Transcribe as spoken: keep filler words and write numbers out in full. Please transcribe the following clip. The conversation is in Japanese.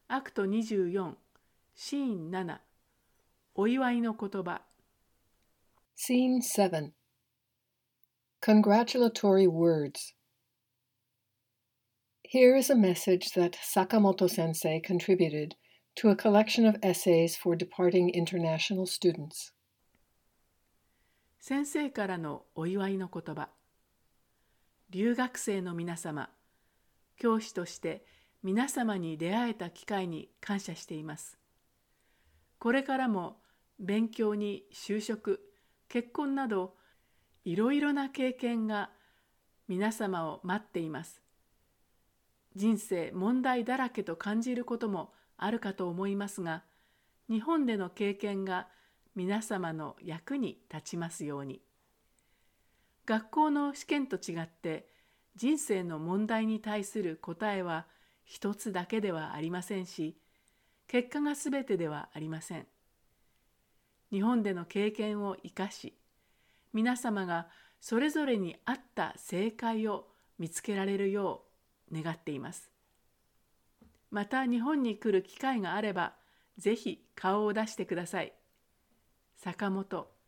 アクトにじゅうよん、シーンなな、お祝いの言葉。 Scene seven. Congratulatory words. Here is a message that Sakamoto-sensei contributed to a collection of essays for departing international students. 先生からのお祝いの言葉。留学生の皆様、教師として皆様に出会えた機会に感謝しています。これからも勉強に就職、結婚などいろいろな経験が皆様を待っています。人生問題だらけと感じることもあるかと思いますが、日本での経験が皆様の役に立ちますように。学校の試験と違って人生の問題に対する答えは一つだけではありませんし、結果がすべてではありません。日本での経験を生かし、皆様がそれぞれに合った正解を見つけられるよう願っています。また日本に来る機会があれば、ぜひ顔を出してください。坂本